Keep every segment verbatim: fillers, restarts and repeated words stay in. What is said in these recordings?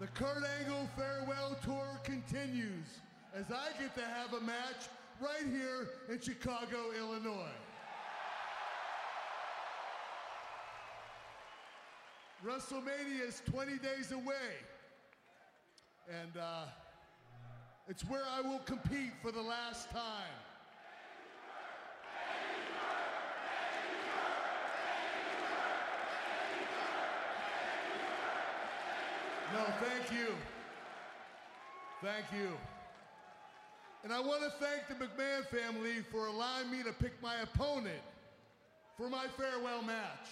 The Kurt Angle Farewell Tour continues as I get to have a match right here in Chicago, Illinois. WrestleMania is twenty days away, and uh, it's where I will compete for the last time. No, thank you. Thank you. And I want to thank the McMahon family for allowing me to pick my opponent for my farewell match.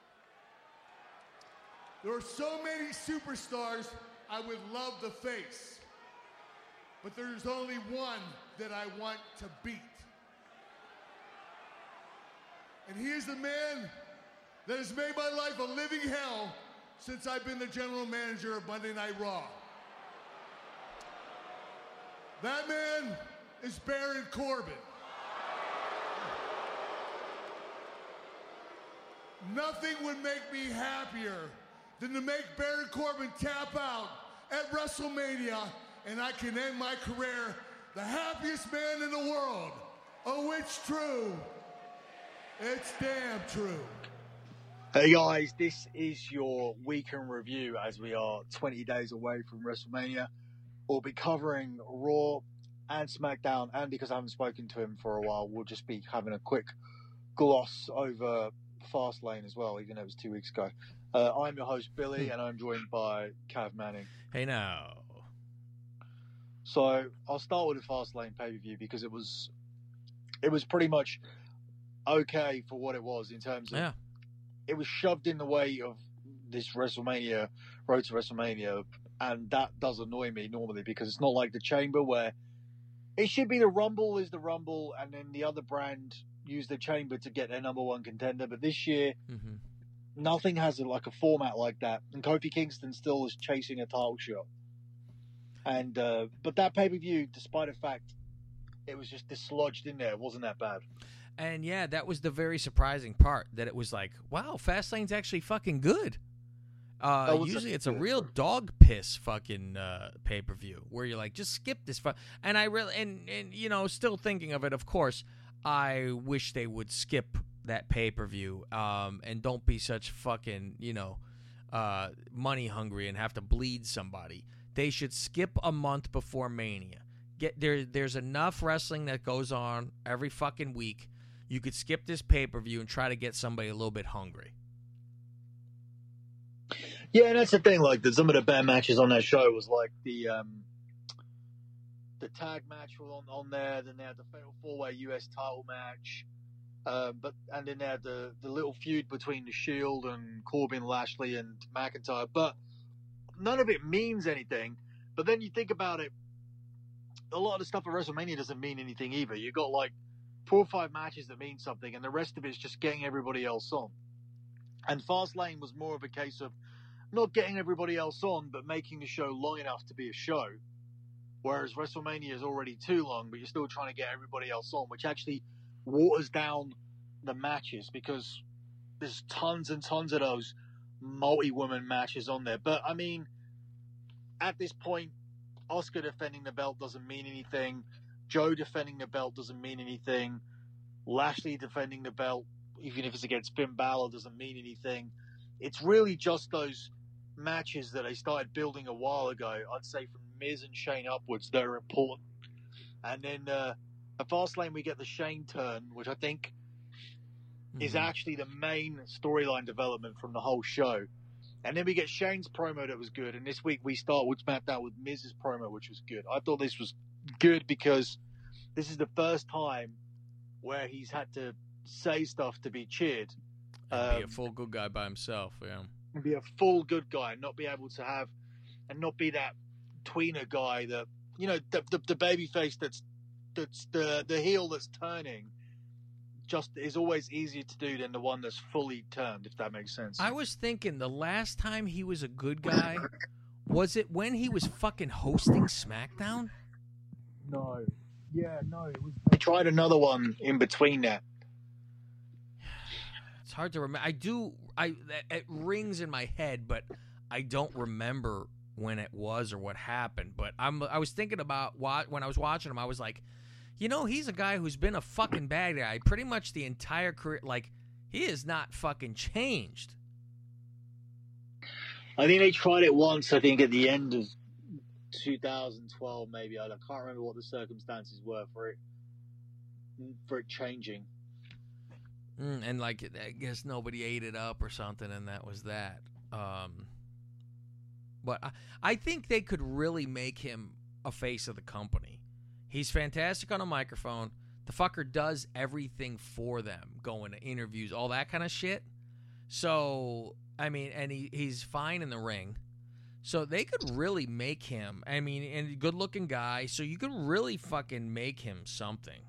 There are so many superstars I would love to face, but there's only one that I want to beat. And he is the man that has made my life a living hell since I've been the general manager of Monday Night Raw. That man is Baron Corbin. Nothing would make me happier than to make Baron Corbin tap out at WrestleMania, and I can end my career the happiest man in the world. Oh, it's true. It's damn true. Hey guys, this is your weekend review as we are twenty days away from WrestleMania. We'll be covering Raw and SmackDown, and because I haven't spoken to him for a while, we'll just be having a quick gloss over Fastlane as well, even though it was two weeks ago. Uh, I'm your host, Billy, and I'm joined by Cav Manning. Hey now. So I'll start with the Fastlane pay-per-view because it was it was pretty much okay for what it was in terms of... Yeah. It was shoved in the way of this WrestleMania, Road to WrestleMania, and that does annoy me normally because it's not like the Chamber where it should be the Rumble is the Rumble, and then the other brand use the Chamber to get their number one contender. But this year, mm-hmm. nothing has a, like a format like that, and Kofi Kingston still is chasing a title shot. And uh, but that pay per view, despite the fact it was just dislodged in there, it wasn't that bad. And yeah, that was the very surprising part, that it was like, wow, Fastlane's actually fucking good. Uh, usually it's a real dog piss fucking uh, pay-per-view where you're like, just skip this. Fu-. And I really, and, and, you know, still thinking of it, of course, I wish they would skip that pay-per-view um, and don't be such fucking, you know, uh, money hungry and have to bleed somebody. They should skip a month before Mania. Get there. There's enough wrestling that goes on every fucking week. You could skip this pay-per-view and try to get somebody a little bit hungry. Yeah, and that's the thing. Like, the, some of the bad matches on that show was like the um, the tag match was on, on there. Then they had the Fatal Four-Way U S title match. Uh, but and then they had the, the little feud between the Shield and Corbin, Lashley, and McIntyre. But none of it means anything. But then you think about it, a lot of the stuff at WrestleMania doesn't mean anything either. You got like four or five matches that mean something, and the rest of it is just getting everybody else on. And Fastlane was more of a case of not getting everybody else on, but making the show long enough to be a show. Whereas WrestleMania is already too long, but you're still trying to get everybody else on, which actually waters down the matches because there's tons and tons of those multi-woman matches on there. But, I mean, at this point, Asuka defending the belt doesn't mean anything. Joe defending the belt doesn't mean anything. Lashley defending the belt, even if it's against Finn Balor, doesn't mean anything. It's really just those matches that they started building a while ago, I'd say from Miz and Shane upwards, that are important. And then uh, at Fastlane, we get the Shane turn, which I think mm-hmm. is actually the main storyline development from the whole show. And then we get Shane's promo that was good. And this week we start with SmackDown with Miz's promo, which was good. I thought this was good because this is the first time where he's had to say stuff to be cheered. And um, be a full good guy by himself, yeah. And be a full good guy and not be able to have, and not be that tweener guy that, you know, the, the, the baby face that's, that's the, the heel that's turning just is always easier to do than the one that's fully turned, if that makes sense. I was thinking the last time he was a good guy, was it when he was fucking hosting SmackDown? No. Yeah, no. It was. They tried another one in between that. It's hard to remember. I do. I it rings in my head, but I don't remember when it was or what happened, but I'm I was thinking about what when I was watching him, I was like, you know, he's a guy who's been a fucking bad guy pretty much the entire career. Like, he has not fucking changed. I think they tried it once, I think, at the end of two thousand twelve, maybe. I can't remember what the circumstances were for it for it changing. Mm, and, like, I guess nobody ate it up or something, and that was that. Um, but I, I think they could really make him a face of the company. He's fantastic on a microphone. The fucker does everything for them, going to interviews, all that kind of shit. So, I mean, and he, he's fine in the ring. So they could really make him, I mean, and a good-looking guy, so you could really fucking make him something.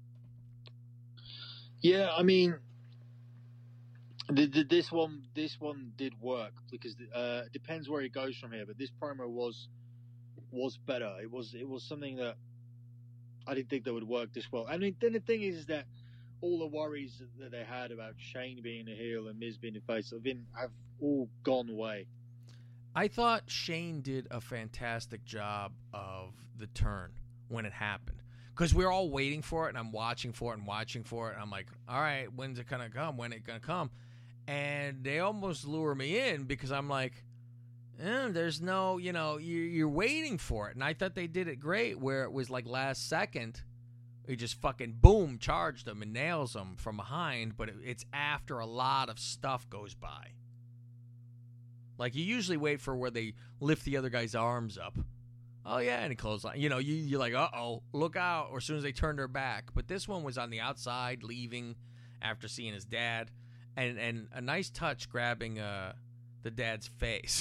Yeah, I mean, the, the, this one this one did work because uh, it depends where he goes from here. But this promo was was better. It was it was something that I didn't think that would work this well. I mean, then the thing is, is that all the worries that they had about Shane being a heel and Miz being a face have been have all gone away. I thought Shane did a fantastic job of the turn when it happened. Because we were all waiting for it, and I'm watching for it and watching for it. And I'm like, all right, when's it going to come? When it going to come? And they almost lure me in because I'm like, eh, there's no, you know, you're, you're waiting for it. And I thought they did it great where it was like last second. He just fucking, boom, charged him and nails him from behind. But it, it's after a lot of stuff goes by. Like, you usually wait for where they lift the other guy's arms up. Oh, yeah, and he clothesline. You know, you, you're like, uh-oh, look out, or as soon as they turn their back. But this one was on the outside, leaving after seeing his dad. And and a nice touch grabbing uh, the dad's face.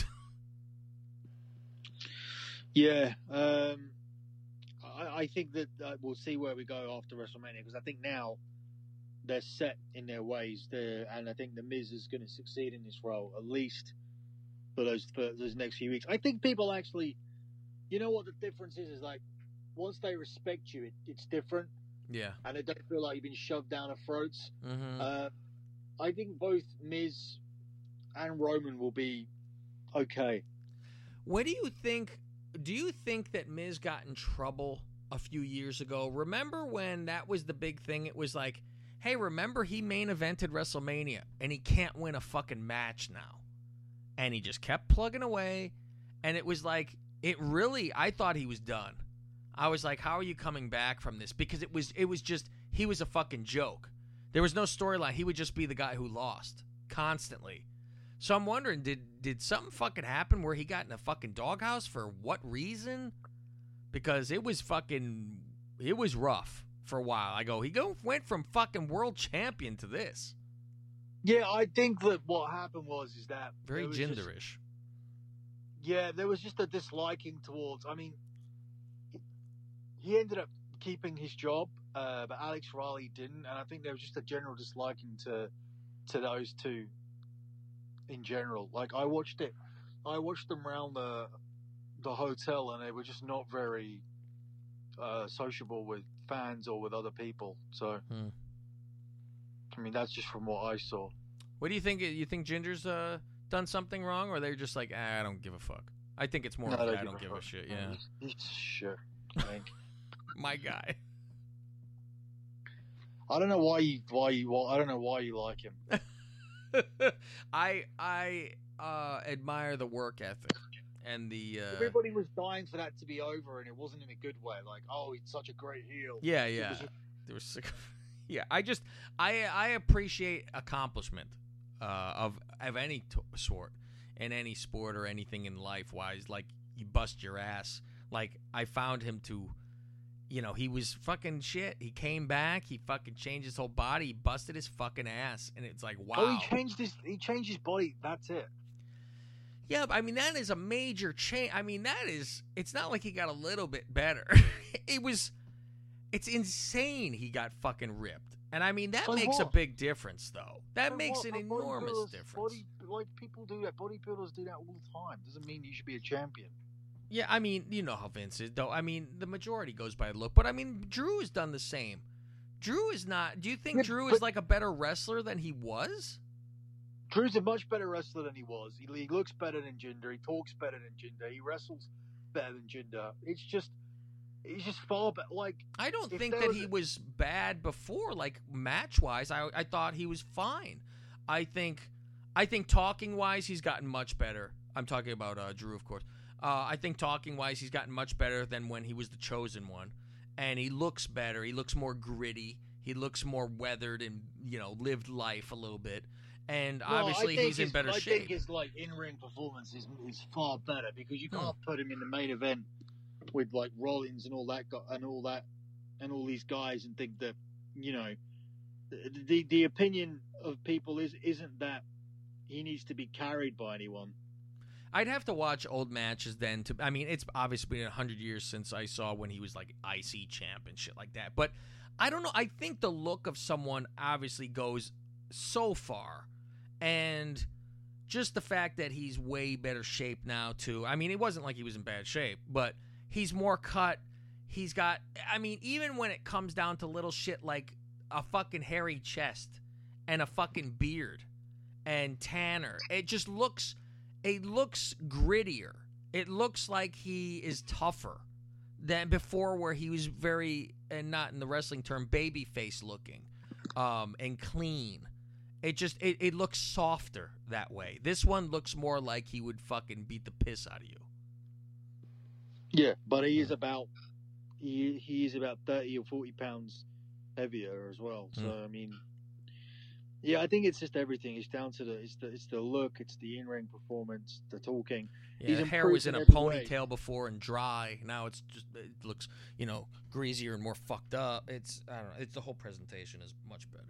Yeah. Um, I, I think that uh, we'll see where we go after WrestleMania, because I think now they're set in their ways. They're, and I think The Miz is going to succeed in this role, at least for those, for those next few weeks. I think people actually... You know what the difference is? Is like, once they respect you, it, it's different. Yeah. And they don't feel like you've been shoved down their throats. Mm-hmm. Uh, I think both Miz and Roman will be okay. What do you think? Do you think that Miz got in trouble a few years ago? Remember when that was the big thing? It was like, hey, remember he main evented WrestleMania and he can't win a fucking match now. And he just kept plugging away. And it was like, it really, I thought he was done. I was like, how are you coming back from this? Because it was it was just, he was a fucking joke. There was no storyline. He would just be the guy who lost constantly. So I'm wondering, did did something fucking happen where he got in a fucking doghouse? For what reason? Because it was fucking, it was rough for a while. I go, he go went from fucking world champion to this. Yeah, I think that what happened was, is that... Very ginderish. Yeah, there was just a disliking towards... I mean, he ended up keeping his job, uh, but Alex Riley didn't, and I think there was just a general disliking to to those two in general. Like, I watched it, I watched them around the the hotel, and they were just not very uh, sociable with fans or with other people. So, hmm. I mean, that's just from what I saw. What do you think? You think Ginger's uh, done something wrong, or they're just like, ah, I don't give a fuck? I think it's more no, of I I don't don't give a a shit. Yeah, he's, he's sure. I think. My guy. I don't know why you why you I don't know why you like him. I I uh, admire the work ethic and the. Uh, Everybody was dying for that to be over, and it wasn't in a good way. Like, oh, he's such a great heel. Yeah, yeah. Was, there was sick. Yeah, I just I I appreciate accomplishment uh, of of any t- sort in any sport or anything in life. Wise, like you bust your ass. Like I found him to. You know, he was fucking shit. He came back. He fucking changed his whole body. He busted his fucking ass. And it's like, wow. Oh, he changed his he changed his body. That's it. Yeah, but I mean, that is a major change. I mean, that is, it's not like he got a little bit better. It was, it's insane he got fucking ripped. And I mean, that By makes what? a big difference, though. That By makes what? an By enormous bodybuilders- difference. Body, like, people do that. Bodybuilders do that all the time. Doesn't mean you should be a champion. Yeah, I mean, you know how Vince is, though. I mean, the majority goes by look. But, I mean, Drew has done the same. Drew is not... Do you think Yeah, Drew but- is, like, a better wrestler than he was? Drew's a much better wrestler than he was. He, he looks better than Jinder. He talks better than Jinder. He wrestles better than Jinder. It's just, he's just far better. Like, I don't think that was... he was bad before, like match wise. I I thought he was fine. I think, I think talking wise, he's gotten much better. I'm talking about uh, Drew, of course. Uh, I think talking wise, he's gotten much better than when he was the chosen one, and he looks better. He looks more gritty. He looks more weathered and, you know, lived life a little bit. And well, obviously he's in better I shape. I think his like in-ring performance is, is far better because you can't hmm. put him in the main event with like Rollins and all that and all that and all these guys and think that, you know, the the opinion of people is isn't that he needs to be carried by anyone. I'd have to watch old matches then to I mean it's obviously been a hundred years since I saw when he was like I C champ and shit like that. But I don't know, I think the look of someone obviously goes so far. And just the fact that he's way better shape now, too. I mean, it wasn't like he was in bad shape, but he's more cut. He's got, I mean, even when it comes down to little shit like a fucking hairy chest and a fucking beard and tanner, it just looks, it looks grittier. It looks like he is tougher than before where he was very, and not in the wrestling term, baby face looking um, and clean. It just, it, it looks softer that way. This one looks more like he would fucking beat the piss out of you. Yeah, but he is about, he, he is about thirty or forty pounds heavier as well. So, mm. I mean, yeah, I think it's just everything. It's down to the, it's the, it's the look, it's the in-ring performance, the talking. Yeah, the hair was in a ponytail way. before and dry. Now it's just, it looks, you know, greasier and more fucked up. It's, I don't know, it's the whole presentation is much better.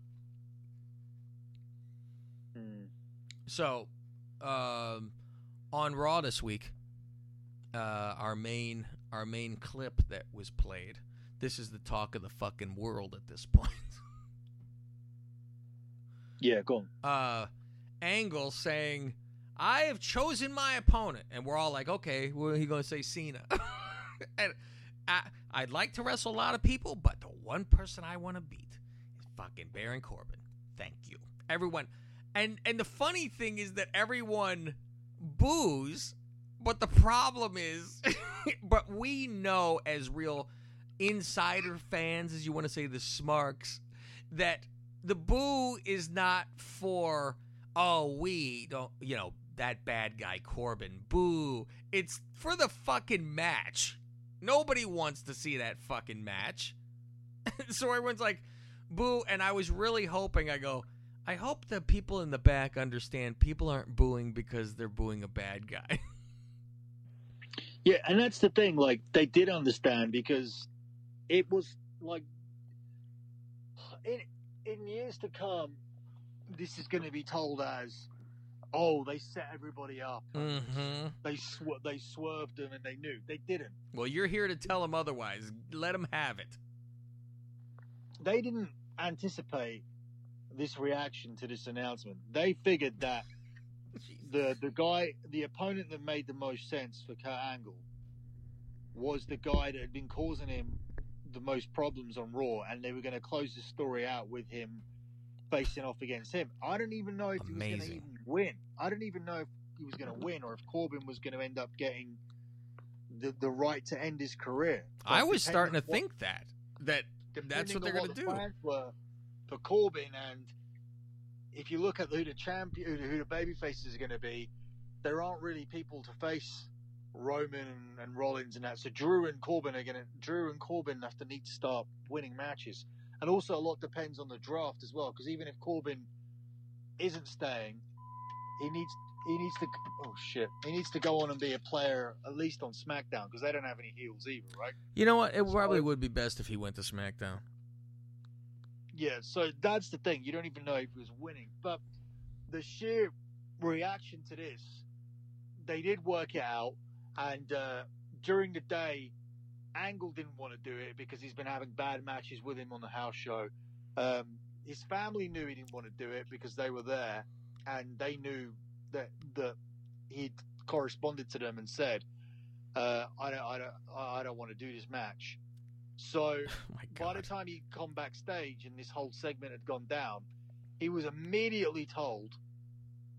Hmm. So, um, on Raw this week, uh, our main our main clip that was played. This is the talk of the fucking world at this point. Yeah, go on. Uh, Angle saying, "I have chosen my opponent," and we're all like, "Okay, well, he gonna say Cena?" And I, I'd like to wrestle a lot of people, but the one person I want to beat is fucking Baron Corbin. Thank you, everyone. And and the funny thing is that everyone boos, but the problem is, but we know as real insider fans, as you want to say, the smarks, that the boo is not for, oh, we don't, you know, that bad guy Corbin, boo. It's for the fucking match. Nobody wants to see that fucking match. So everyone's like, boo, and I was really hoping, I go, I hope the people in the back understand people aren't booing because they're booing a bad guy. Yeah, and that's the thing. Like, they did understand because it was like, in, in years to come, this is going to be told as, oh, they set everybody up. Mm-hmm. They sw- they swerved them and they knew. They didn't. Well, you're here to tell them otherwise. Let them have it. They didn't anticipate this reaction to this announcement. They figured that the the guy, the opponent that made the most sense for Kurt Angle was the guy that had been causing him the most problems on Raw, and they were going to close the story out with him facing off against him. I don't even know if Amazing. he was going to even win. I don't even know if he was going to win or if Corbin was going to end up getting the the right to end his career. But I was starting to what, think that that that's what they're going to the do. Plans were for Corbin, and if you look at who the champion, who the babyfaces are going to be, there aren't really people to face Roman and, and Rollins and that. So Drew and Corbin are going to Drew and Corbin have to need to start winning matches, and also a lot depends on the draft as well. Because even if Corbin isn't staying, he needs he needs to oh shit he needs to go on and be a player at least on SmackDown because they don't have any heels either, right? You know what? It so, probably would be best if he went to SmackDown. Yeah, so that's the thing. You don't even know if he was winning. But the sheer reaction to this, they did work it out. And uh, during the day, Angle didn't want to do it because he's been having bad matches with him on the house show. Um, his family knew he didn't want to do it because they were there. And they knew that, that he'd corresponded to them and said, uh, I don't, I don't, I don't want to do this match. So oh by the time he'd come backstage and this whole segment had gone down, he was immediately told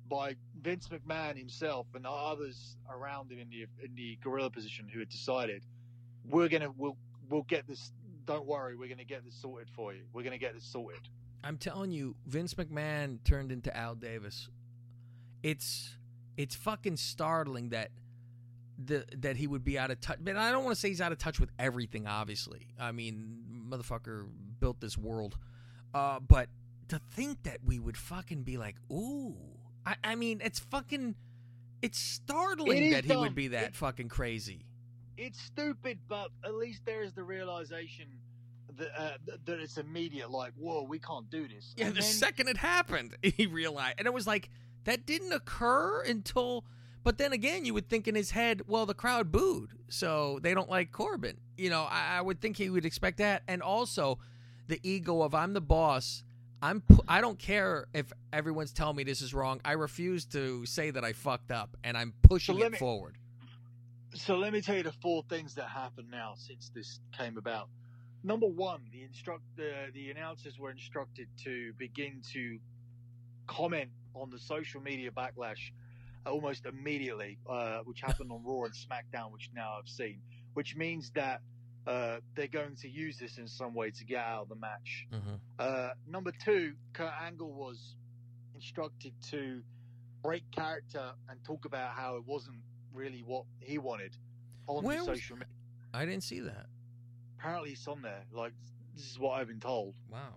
by Vince McMahon himself and others around him in the in the gorilla position who had decided we're gonna we'll we'll get this. Don't worry, we're gonna get this sorted for you. We're gonna get this sorted. I'm telling you, Vince McMahon turned into Al Davis. It's it's fucking startling that the that he would be out of touch. But I don't want to say he's out of touch with everything. Obviously, I mean, motherfucker built this world. Uh, but to think that we would fucking be like, ooh, I, I mean, it's fucking, it's startling it that he dumb. would be that it, fucking crazy. It's stupid, but at least there is the realization that, uh, that it's immediate. Like, whoa, we can't do this. Yeah, and the then, second it happened, he realized, and it was like that didn't occur until. But then again, you would think in his head, well, the crowd booed, so they don't like Corbin. You know, I, I would think he would expect that, and also the ego of I'm the boss. I'm I don't care if everyone's telling me this is wrong. I refuse to say that I fucked up, and I'm pushing so it me, forward. So let me tell you the four things that happened now since this came about. Number one, the instruct the, the announcers were instructed to begin to comment on the social media backlash almost immediately, uh, which happened on Raw and SmackDown, which now I've seen, which means that uh, they're going to use this in some way to get out of the match. Mm-hmm. Uh, number two, Kurt Angle was instructed to break character and talk about how it wasn't really what he wanted on Where the was, social media. I didn't see that. Apparently it's on there. Like, this is what I've been told. Wow.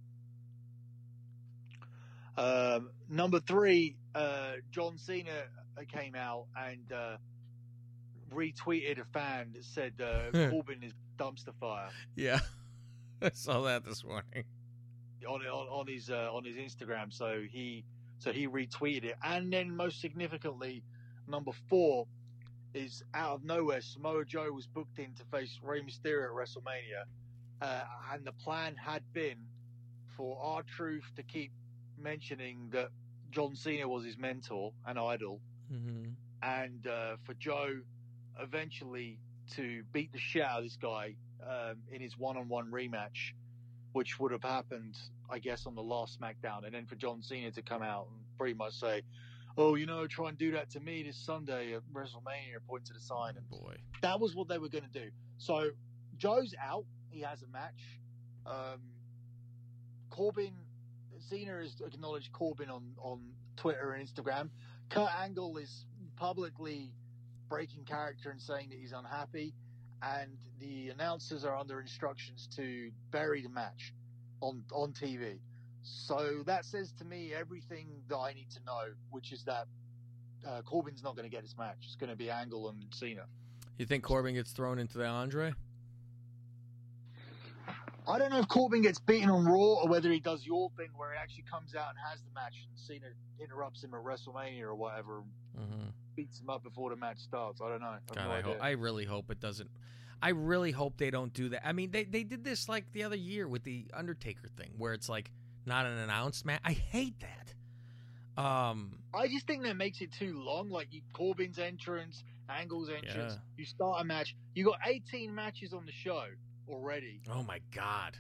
Um, number three, uh, John Cena came out and uh, retweeted a fan that said uh, Corbin is dumpster fire. Yeah, I saw that this morning on on, on his uh, on his Instagram. So he so he retweeted it, and then most significantly, number four is out of nowhere. Samoa Joe was booked in to face Rey Mysterio at WrestleMania, uh, and the plan had been for R-Truth to keep mentioning that John Cena was his mentor and idol, mm-hmm. and uh, for Joe eventually to beat the shit out of this guy um, in his one-on-one rematch, which would have happened, I guess, on the last SmackDown, and then for John Cena to come out and pretty much say, oh, you know, try and do that to me this Sunday at WrestleMania, point to the sign. And boy, that was what they were going to do. So Joe's out. He has a match. Um, Corbin, Cena has acknowledged Corbin on, on Twitter and Instagram. Kurt Angle is publicly breaking character and saying that he's unhappy. And the announcers are under instructions to bury the match on, on T V. So that says to me everything that I need to know, which is that uh, Corbin's not going to get his match. It's going to be Angle and Cena. You think Corbin gets thrown into the Andre? I don't know if Corbin gets beaten on Raw or whether he does your thing where he actually comes out and has the match and Cena interrupts him at WrestleMania or whatever, mm-hmm. beats him up before the match starts. I don't know. I, God, no I, hope, I really hope it doesn't. I really hope they don't do that. I mean, they, they did this like the other year with the Undertaker thing where it's like not an announced match. I hate that. Um, I just think that makes it too long. Like you, Corbin's entrance, Angle's entrance. Yeah. You start a match. You got eighteen matches on the show already. Oh my God.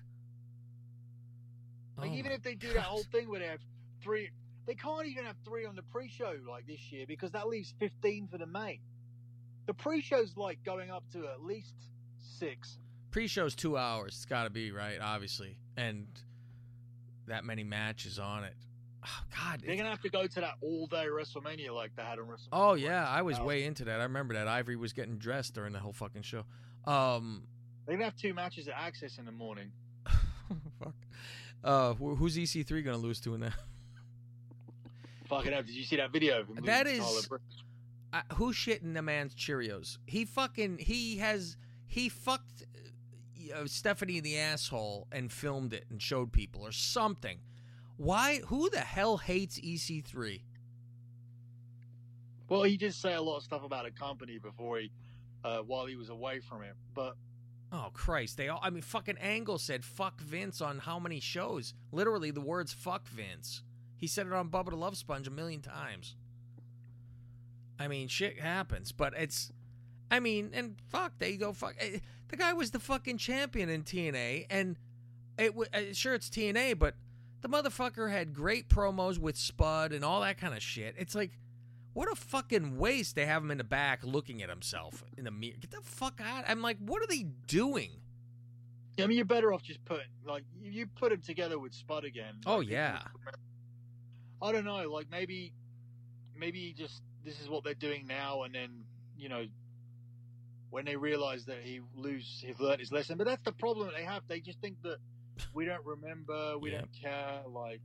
Like oh even if they do God. that whole thing where they have three, they can't even have three on the pre-show like this year because that leaves fifteen for the main. The pre-show's like going up to at least six. Pre-show's two hours. It's got to be, right? Obviously. And that many matches on it. Oh, God. They're going to have to go to that all-day WrestleMania like they had on WrestleMania. Oh, yeah. I was way into that. I remember that. Ivory was getting dressed during the whole fucking show. Um, They're going to have two matches at Access in the morning. Fuck. Uh, who's E C three going to lose to in that? Fucking hell. Did you see that video of him? That is... Uh, who's shitting the man's Cheerios? He fucking he has he fucked uh, Stephanie in the asshole and filmed it and showed people or something. Why? Who the hell hates E C three? Well, he did say a lot of stuff about a company before he, uh, while he was away from it. But oh Christ, they all. I mean, fucking Angle said "fuck Vince" on how many shows? Literally, the words "fuck Vince." He said it on Bubba the Love Sponge a million times. I mean, shit happens, but it's, I mean, and fuck, they go fuck. The guy was the fucking champion in T N A, and it was sure it's T N A, but The motherfucker had great promos with Spud and all that kind of shit. It's like, what a fucking waste they have him in the back looking at himself in the mirror. Get the fuck out. I'm like, what are they doing? I mean, you're better off just putting, like, you put him together with Spud again. Like, oh, yeah. I don't know, like, maybe, maybe just, this is what they're doing now, and then, you know, when they realize that he lose, he's learned his lesson. But that's the problem that they have. They just think that we don't remember, we yeah. don't care, like.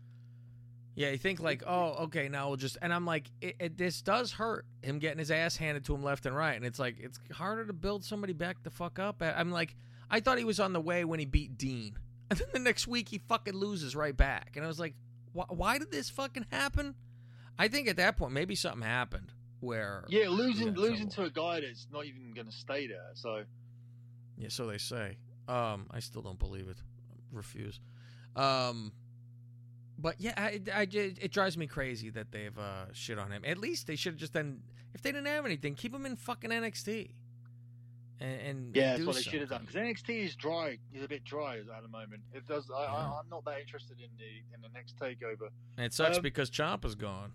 Yeah, you think like, oh, okay, now we'll just, and I'm like, it, it, this does hurt him getting his ass handed to him left and right, and it's like, it's harder to build somebody back the fuck up. I'm like, I thought he was on the way when he beat Dean, and then the next week he fucking loses right back, and I was like, why, why did this fucking happen? I think at that point maybe something happened where yeah, losing losing to a guy that's not even going to stay there. So yeah, so they say. Um, I still don't believe it. Refuse. Um. But yeah, I, I, it drives me crazy that they've uh, shit on him. At least they should have just done, if they didn't have anything, keep him in fucking N X T. And, and yeah, do that's what they something. should have done. Because N X T is dry. He's a bit dry at the moment. It does. I, yeah. I, I'm not that interested in the in the next takeover. And it sucks um, because Ciampa's gone.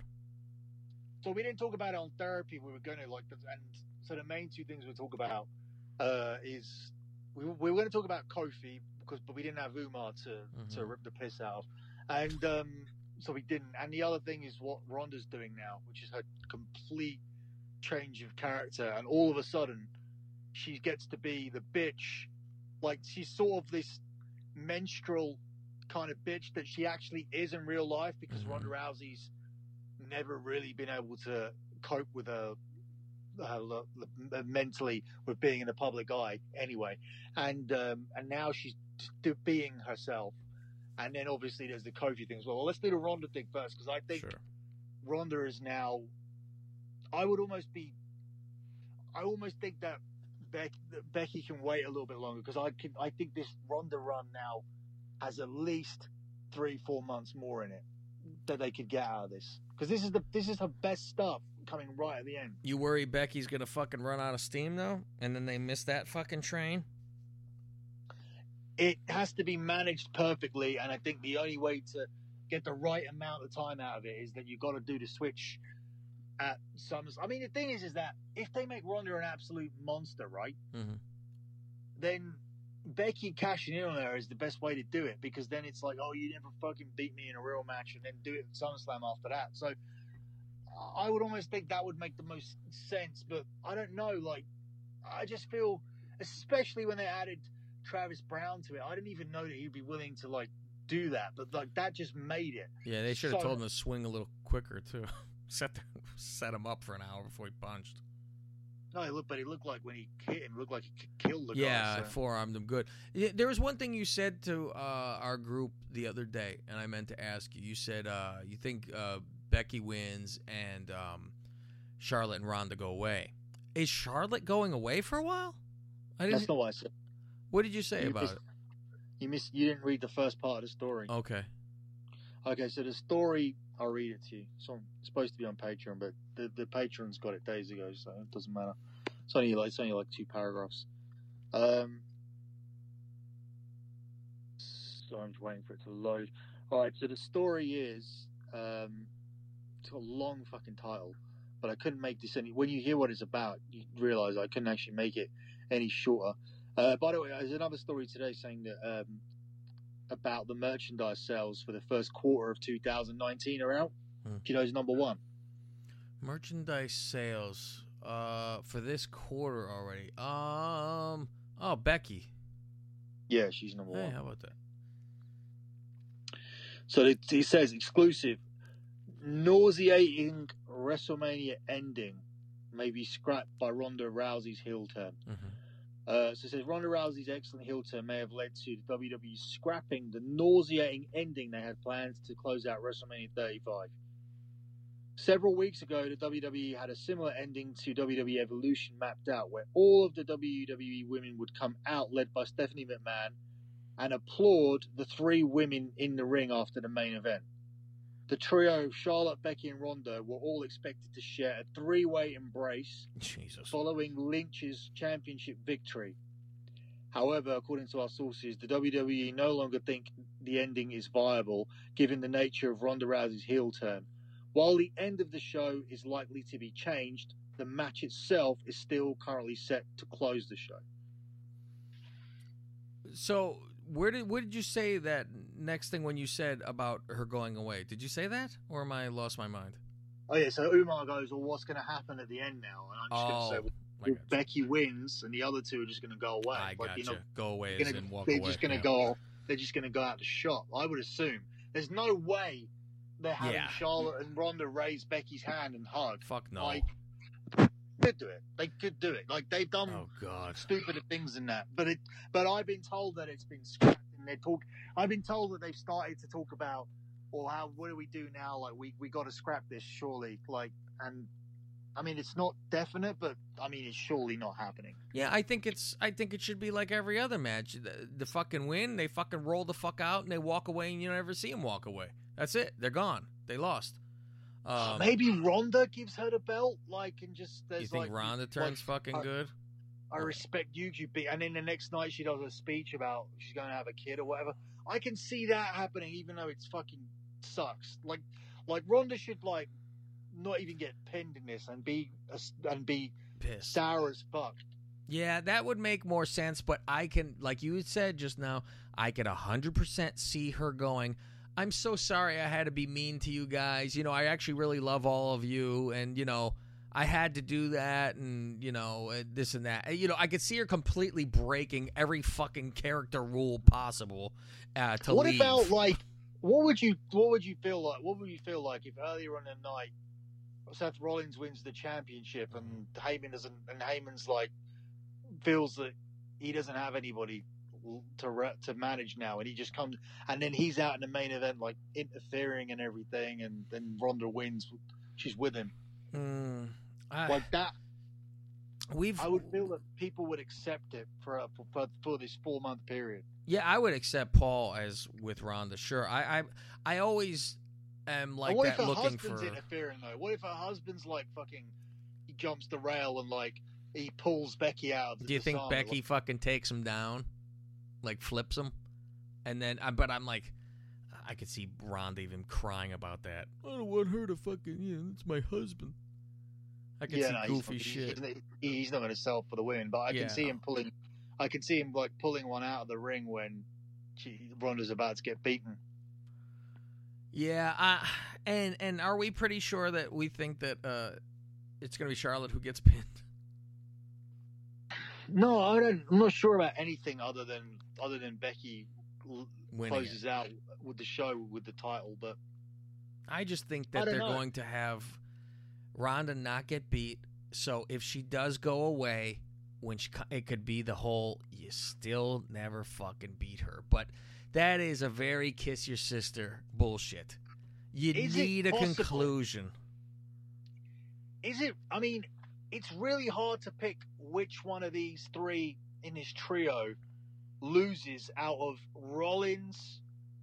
So we didn't talk about it on therapy. We were going to like, and so the main two things we talk about uh, is we, we were going to talk about Kofi because, but we didn't have Umar to mm-hmm. to rip the piss out of. And um, so we didn't. And the other thing is what Ronda's doing now, which is her complete change of character. And all of a sudden, she gets to be the bitch. Like, she's sort of this menstrual kind of bitch that she actually is in real life, because mm-hmm. Ronda Rousey's never really been able to cope with her, her, her mentally with being in the public eye anyway. And, um, and now she's just being herself. And then obviously there's the Kofi thing as well. Well, let's do the Ronda thing first, because I think sure. Ronda is now. I would almost be. I almost think that, Beck, that Becky can wait a little bit longer, because I can. I think this Ronda run now has at least three, four months more in it that they could get out of this, because this is the this is her best stuff coming right at the end. You worry Becky's gonna fucking run out of steam though, and then they miss that fucking train? It has to be managed perfectly, and I think the only way to get the right amount of time out of it is that you've got to do the switch at SummerSlam. I mean, the thing is, is that if they make Ronda an absolute monster, right, mm-hmm. then Becky cashing in on her is the best way to do it, because then it's like, oh, you never fucking beat me in a real match, and then do it at SummerSlam after that. So I would almost think that would make the most sense, but I don't know. Like, I just feel, especially when they added Travis Brown to it, I didn't even know that he'd be willing to like do that, but like that just made it. Yeah, they should have so, told him to swing a little quicker too. set the, set him up for an hour before he punched. No, he looked, but he looked like when he hit him, he looked like he killed the guy. Yeah, so. forearmed him good. There was one thing you said to uh, our group the other day, and I meant to ask you. You said uh, you think uh, Becky wins and um, Charlotte and Ronda go away. Is Charlotte going away for a while? I didn't... That's not what I said. What did you say you about missed, it? You missed. You didn't read the first part of the story. Okay. Okay, so the story, I'll read it to you. It's, on, it's supposed to be on Patreon, but the, the patrons got it days ago, so it doesn't matter. It's only like it's only like two paragraphs. Um, so I'm just waiting for it to load. All right, so the story is um, it's got a long fucking title, but I couldn't make this any. When you hear what it's about, you realise I couldn't actually make it any shorter. Uh, by the way, there's another story today saying that um, about the merchandise sales for the first quarter of two thousand nineteen are out. Hmm. Do you know who's number one? Merchandise sales uh, for this quarter already. Um, oh, Becky. Yeah, she's number hey, one. How about that? So it, it says exclusive, nauseating WrestleMania ending may be scrapped by Ronda Rousey's heel turn. Mm-hmm. Uh, so it says Ronda Rousey's excellent heel turn may have led to the W W E scrapping the nauseating ending they had planned to close out WrestleMania thirty-five. Several weeks ago, the W W E had a similar ending to W W E Evolution mapped out, where all of the W W E women would come out, led by Stephanie McMahon, and applaud the three women in the ring after the main event. The trio of Charlotte, Becky, and Ronda were all expected to share a three-way embrace Jesus. following Lynch's championship victory. However, according to our sources, the W W E no longer think the ending is viable, given the nature of Ronda Rousey's heel turn. While the end of the show is likely to be changed, the match itself is still currently set to close the show. So, where did what did you say that next thing when you said about her going away? Did you say that, or am I lost my mind? Oh yeah, so Umar goes, well, what's going to happen at the end now? And I'm just oh, going to say, well, well, Becky wins, and the other two are just going to go away. I like, gotcha. You know, go away gonna, as in walk they're away. Just gonna yeah. go, they're just going to go out the shop. I would assume. There's no way they're having yeah. Charlotte and Ronda raise Becky's hand and hug. Fuck no. Like, could do it. They could do it. Like, they've done oh, God. stupider things than that. But it. But I've been told that it's been scrapped, and they talk. I've been told that they've started to talk about, well, how what do we do now? Like, we we got to scrap this, surely. Like, and I mean, it's not definite, but I mean, it's surely not happening. Yeah, I think it's. I think it should be like every other match. The, the fucking win, they fucking roll the fuck out, and they walk away, and you never see them walk away. That's it. They're gone. They lost. Um, Maybe Ronda gives her the belt, like, and just there's you think like Ronda turns like, fucking I, good? I respect you, you be, and then the next night she does a speech about she's going to have a kid or whatever. I can see that happening, even though it's fucking sucks. Like, like Ronda should like not even get pinned in this and be and be pissed, sour as fuck. Yeah, that would make more sense. But I can, like you said just now, I could one hundred percent see her going, I'm so sorry I had to be mean to you guys. You know, I actually really love all of you. And, you know, I had to do that and, you know, this and that. You know, I could see her completely breaking every fucking character rule possible uh, to what leave. What about, like, what would you what would you feel like? What would you feel like if earlier on the night Seth Rollins wins the championship and Heyman doesn't, and Heyman's like, feels that he doesn't have anybody to re- to manage now, and he just comes, and then he's out in the main event, like interfering and everything, and then Ronda wins. She's with him, mm, I, like that. We've. I would feel that people would accept it for a, for, for this four month period. Yeah, I would accept Paul as with Ronda. Sure, I I, I always am like and what that if her looking husband's for. interfering though? What if her husband's like fucking? He jumps the rail and like he pulls Becky out of the Do you think disarm, Becky like, fucking takes him down? Like flips him? And then, but I'm like, I could see Ronda even crying about that. I don't want her to fucking, you know, it's my husband. I can yeah, see no, goofy he's, shit. He's, he's not going to sell for the win, but I Yeah, can see no. him pulling. I can see him like pulling one out of the ring when she, Ronda's about to get beaten. Yeah, I, and and are we pretty sure that we think that uh, it's going to be Charlotte who gets pinned? No, I don't. I'm not sure about anything other than other than Becky Winning closes it. out with the show with the title, but I just think I that don't they're know. going to have Ronda not get beat. So if she does go away, when she, co- it could be the whole you still never fucking beat her. But that is a very kiss your sister bullshit. You Is it need a possible? conclusion. Is it? I mean, it's really hard to pick which one of these three in this trio loses out of Rollins,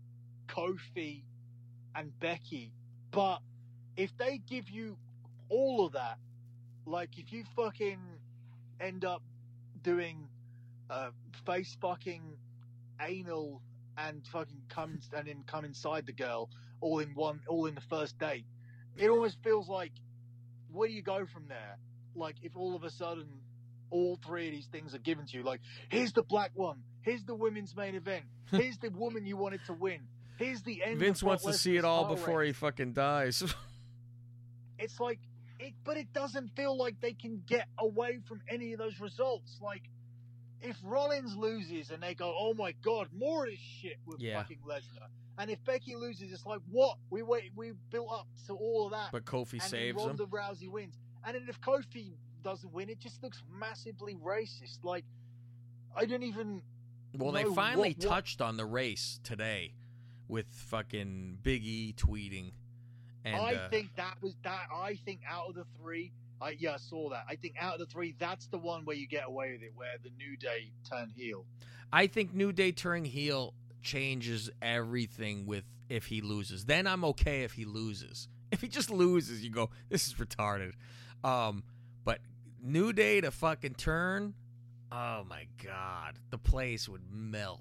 Kofi, and Becky. But if they give you all of that, like if you fucking end up doing uh, face fucking anal and fucking come and then come inside the girl all in one, all in the first date, it almost feels like, where do you go from there? Like if all of a sudden all three of these things are given to you, like here's the black one, here's the women's main event, here's the woman you wanted to win, here's the end. Vince of wants to see it all before race. he fucking dies. It's like it, but it doesn't feel like they can get away from any of those results. Like if Rollins loses and they go, oh my god, more of this shit with Yeah. fucking Lesnar. And if Becky loses, it's like, what? We wait, we built up to all of that. But Kofi and saves then him. Ronda Rousey wins. And then if Kofi doesn't win, it just looks massively racist. Like, I don't even Well, they know finally what, what... touched on the race today with fucking Big E tweeting. And, I uh, think that was that. I think out of the three, I yeah, I saw that. I think out of the three, that's the one where you get away with it, where the New Day turn heel. I think New Day turning heel changes everything with if he loses. Then I'm okay if he loses. If he just loses, you go, this is retarded. Um, but New Day to fucking turn, oh my god, the place would melt.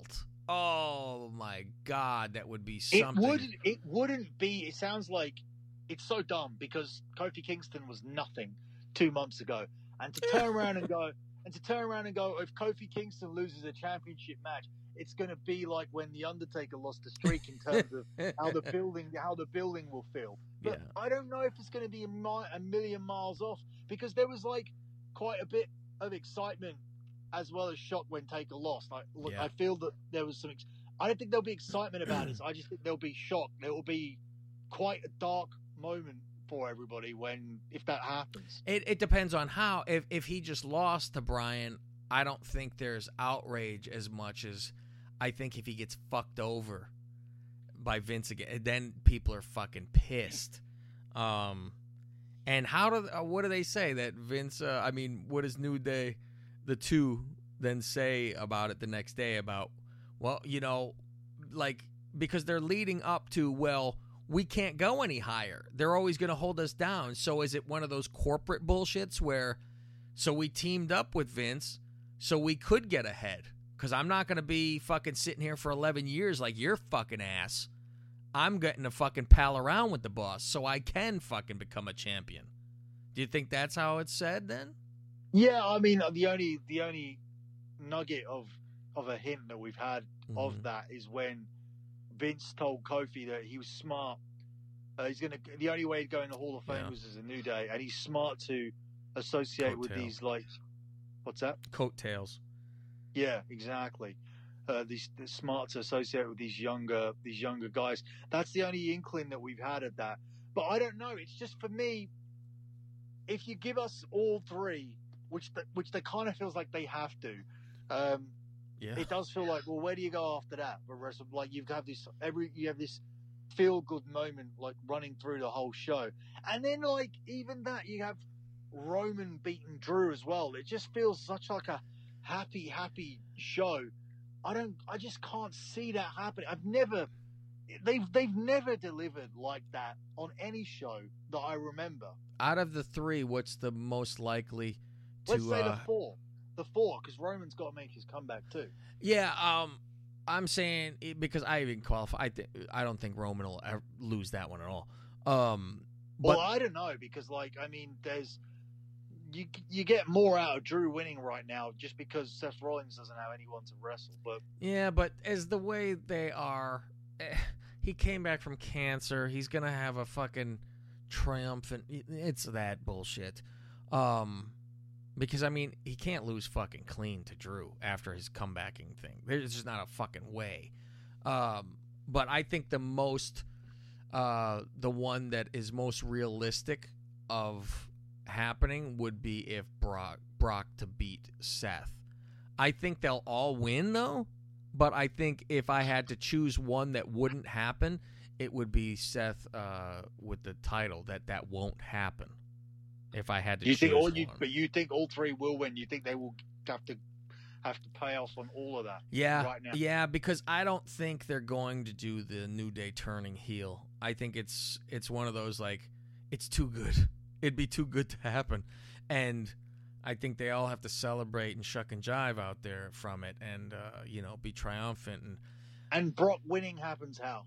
Oh my God, that would be something. It wouldn't. It wouldn't be. It sounds like it's so dumb because Kofi Kingston was nothing two months ago, and to turn around and go and to turn around and go if Kofi Kingston loses a championship match, it's going to be like when the Undertaker lost the streak in terms of how the building how the building will feel. But Yeah. I don't know if it's going to be a, mi- a million miles off because there was like quite a bit of excitement as well as shock when Taker lost. I, look, Yeah. I feel that there was some. Ex- I don't think there'll be excitement about it. I just think there'll be shock. There will be quite a dark moment for everybody when if that happens. It it depends on how. If if he just lost to Bryan, I don't think there's outrage as much as I think if he gets fucked over by Vince again, then people are fucking pissed. Um, and how do uh, what do they say that Vince? Uh, I mean, what does New Day, the two, then say about it the next day? About well, you know, like because they're leading up to well. We can't go any higher. They're always going to hold us down. So is it one of those corporate bullshits where, so we teamed up with Vince so we could get ahead? Because I'm not going to be fucking sitting here for eleven years like your fucking ass. I'm getting to fucking pal around with the boss so I can fucking become a champion. Do you think that's how it's said then? Yeah, I mean the only the only nugget of of a hint that we've had mm-hmm. of that is when Vince told Kofi that he was smart. Uh, he's gonna. The only way to go in the Hall of Fame yeah. was as a New Day, and he's smart to associate Coattail. with these like, what's that? Coattails. Yeah, exactly. Uh, these smart to associate with these younger these younger guys. That's the only inkling that we've had of that. But I don't know. It's just for me. If you give us all three, which the, which they kind of feels like they have to. Um, Yeah. It does feel like, well, where do you go after that? But rest of, like you have this every you have this feel good moment like running through the whole show, and then like even that you have Roman beating Drew as well. It just feels such like a happy, happy show. I don't, I just can't see that happening. I've never, they've they've never delivered like that on any show that I remember. Out of the three, what's the most likely to? Let's say uh, the four. The four, because Roman's got to make his comeback too. Yeah, um, I'm saying it because I even qualify. I, th- I don't think Roman will ever lose that one at all. Um, but, well, I don't know because, like, I mean, there's you you get more out of Drew winning right now just because Seth Rollins doesn't have anyone to wrestle. But yeah, but as the way they are, eh, he came back from cancer. He's gonna have a fucking triumphant. It's that bullshit. Um. Because, I mean, he can't lose fucking clean to Drew after his comebacking thing. There's just not a fucking way. Um, but I think the most, uh, the one that is most realistic of happening would be if Brock, Brock to beat Seth. I think they'll all win, though. But I think if I had to choose one that wouldn't happen, it would be Seth uh, with the title. That that won't happen. If I had to, you choose think all one. you, but you think all three will win. You think they will have to have to pay off on all of that? Yeah, right now. Yeah, because I don't think they're going to do the New Day turning heel. I think it's it's one of those like it's too good. It'd be too good to happen, and I think they all have to celebrate and shuck and jive out there from it, and uh, you know, be triumphant and and Brock winning happens how?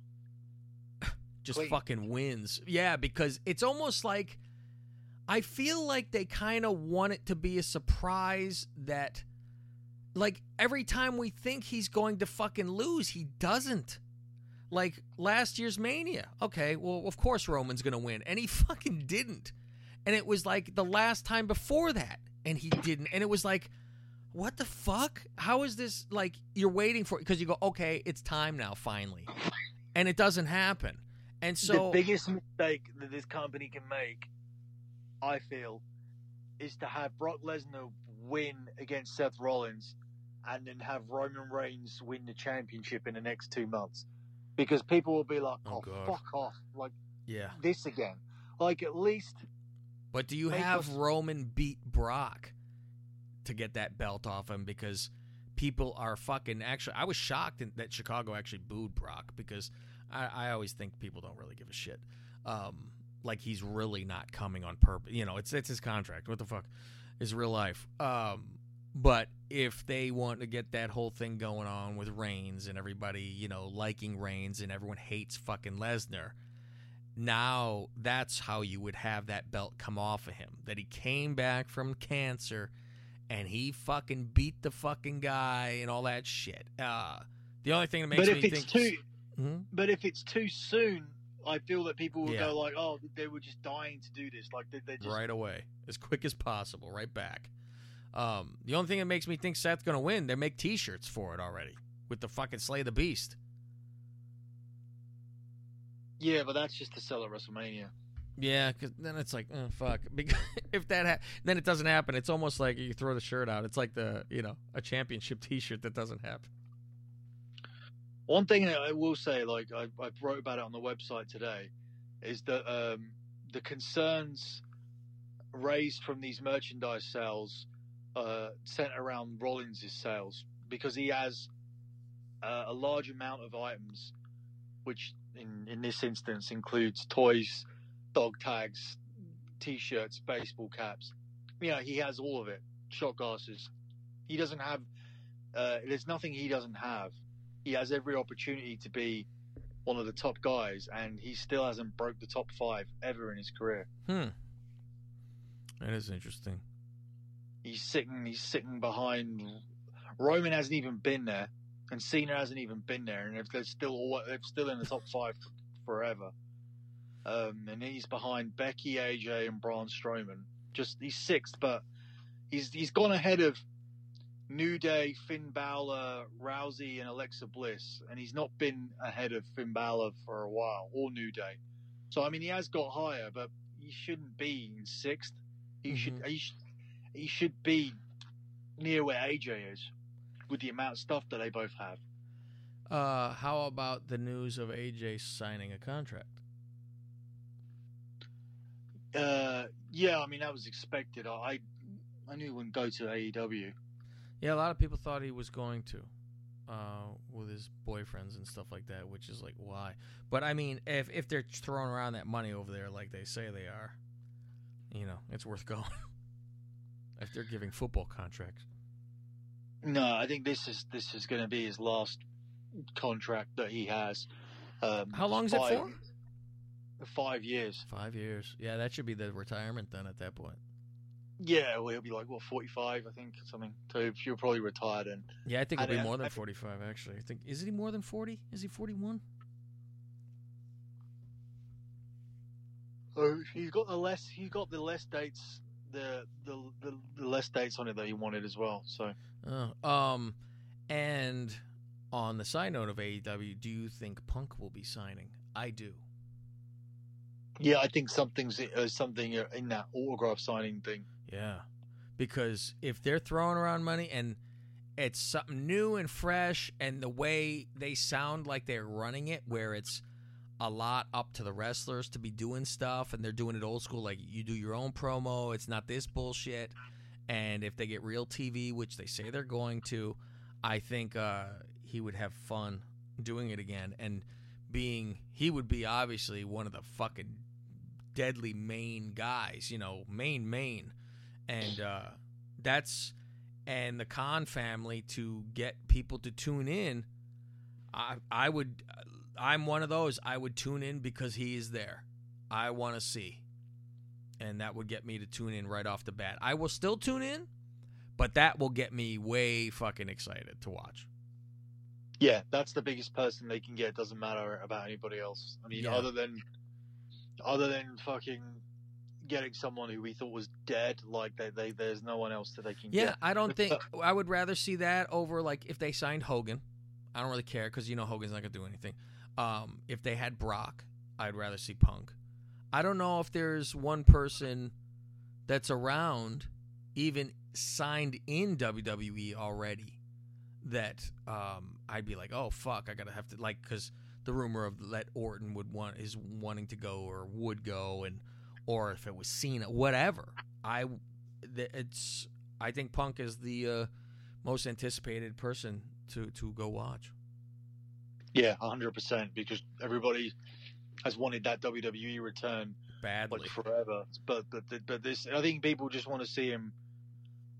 Just Clean. fucking wins. Yeah, because it's almost like. I feel like they kind of want it to be a surprise that, like, every time we think he's going to fucking lose, he doesn't. Like, last year's Mania. Okay, well, of course Roman's going to win. And he fucking didn't. And it was, like, the last time before that, and he didn't. And it was like, what the fuck? How is this, like, you're waiting for it? Because you go, okay, it's time now, finally. And it doesn't happen. And so... The biggest mistake that this company can make, I feel, is to have Brock Lesnar win against Seth Rollins and then have Roman Reigns win the championship in the next two months. Because people will be like, oh, oh fuck off. Like, yeah. this again. Like, at least... But do you have us... Roman beat Brock to get that belt off him? Because people are fucking... Actually, I was shocked that Chicago actually booed Brock because I, I always think people don't really give a shit. Um... Like he's really not coming on purpose. You know, it's it's his contract. What the fuck is real life? Um, But if they want to get that whole thing going on with Reigns and everybody, you know, liking Reigns and everyone hates fucking Lesnar, now that's how you would have that belt come off of him. That he came back from cancer and he fucking beat the fucking guy and all that shit. Uh, the only thing that makes but me if it's think... Too, hmm? But if it's too soon, I feel that people will Yeah. go like, oh, they were just dying to do this. Like, they, they just... Right away. As quick as possible. Right back. Um, the only thing that makes me think Seth's going to win, they make T-shirts for it already with the fucking Slay the Beast. Yeah, but that's just to sell at WrestleMania. Yeah, because then it's like, oh, fuck. Because if that ha- then it doesn't happen. It's almost like you throw the shirt out. It's like the you know a championship T-shirt that doesn't happen. One thing that I will say, like I, I wrote about it on the website today, is that um, the concerns raised from these merchandise sales uh, centered around Rollins' sales, because he has uh, a large amount of items, which in, in this instance includes toys, dog tags, T-shirts, baseball caps. You know, he has all of it. Shot glasses. He doesn't have. Uh, there's nothing he doesn't have. He has every opportunity to be one of the top guys, and he still hasn't broke the top five ever in his career. Hmm. That is interesting. He's sitting. He's sitting behind. Roman hasn't even been there, and Cena hasn't even been there, and they're still they're still in the top five forever. Um, and he's behind Becky, A J, and Braun Strowman. Just he's sixth, but he's he's gone ahead of New Day, Finn Balor, Rousey, and Alexa Bliss, and he's not been ahead of Finn Balor for a while, or New Day. So I mean, he has got higher, but he shouldn't be in sixth. He mm-hmm. should he, sh- he should be near where A J is, with the amount of stuff that they both have. Uh, how about the news of A J signing a contract? Uh, yeah, I mean that was expected. I I knew he wouldn't go to A E W. Yeah, a lot of people thought he was going to, uh, with his boyfriends and stuff like that, which is like, why? But, I mean, if if they're throwing around that money over there like they say they are, you know, it's worth going. If they're giving football contracts. No, I think this is this is going to be his last contract that he has. Um, How long is five, it for? Five years. Five years. Yeah, that should be the retirement then at that point. Yeah, well, he'll be like, what, forty-five, I think, something. So you're probably retired. And yeah, I think he'll and, be more than I, forty-five, actually. I think Is he more than forty? Is he forty-one? Oh, he's got the less. He got the less dates. The, the the the less dates on it that he wanted as well. So. Oh, um, and on the side note of A E W, do you think Punk will be signing? I do. Yeah, I think something's uh, something in that autograph signing thing. Yeah, because if they're throwing around money and it's something new and fresh, and the way they sound like they're running it, where it's a lot up to the wrestlers to be doing stuff, and they're doing it old school, like you do your own promo, it's not this bullshit. And if they get real T V, which they say they're going to, I think uh, he would have fun doing it again. And being, he would be obviously one of the fucking deadly main guys, you know, main, main. And uh, that's, and the Khan family to get people to tune in, I, I would, I'm one of those, I would tune in because he is there. I want to see. And that would get me to tune in right off the bat. I will still tune in, but that will get me way fucking excited to watch. Yeah, that's the biggest person they can get. It doesn't matter about anybody else. I mean, yeah. other than other than fucking getting someone who we thought was dead, like they, they there's no one else that they can yeah, get. Yeah, I don't think I would rather see that over like if they signed Hogan. I don't really care because you know Hogan's not gonna do anything. Um, if they had Brock, I'd rather see Punk. I don't know if there's one person that's around, even signed in W W E already, that um, I'd be like, oh fuck, I gotta have to like, because the rumor of that Orton would want is wanting to go or would go, and or if it was Cena, whatever. I it's I think Punk is the uh, most anticipated person to to go watch. Yeah, one hundred percent, because everybody has wanted that W W E return badly, like forever. But but but this, I think people just want to see him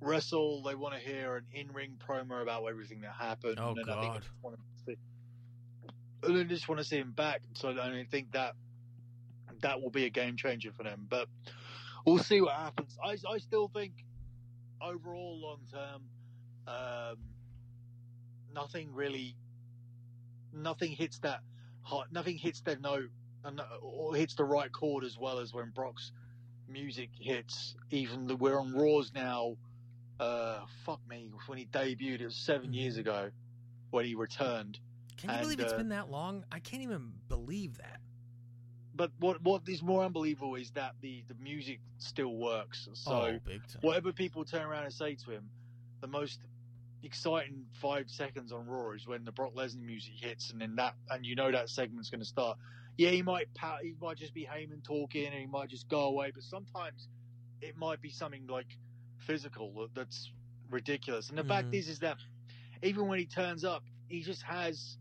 wrestle. They want to hear an in-ring promo about everything that happened. Oh, and God. I think they just want to see, and they just want to see him back. So I think that that will be a game changer for them. But we'll see what happens. I, I still think overall, long term, um, nothing really, nothing hits that hot, nothing hits their note and or hits the right chord as well as when Brock's music hits. Even the, we're on Raws now. Uh, fuck me, when he debuted, it was seven years ago when he returned. Can you and, believe it's uh, been that long? I can't even believe that. But what what is more unbelievable is that the, the music still works. So Oh, big time. whatever people turn around and say to him, the most exciting five seconds on Raw is when the Brock Lesnar music hits, and then that, and you know that segment's going to start. Yeah, he might pout, he might just be Heyman talking, and he might just go away. But sometimes it might be something like physical that's ridiculous. And the Mhm. fact is, is that even when he turns up, he just has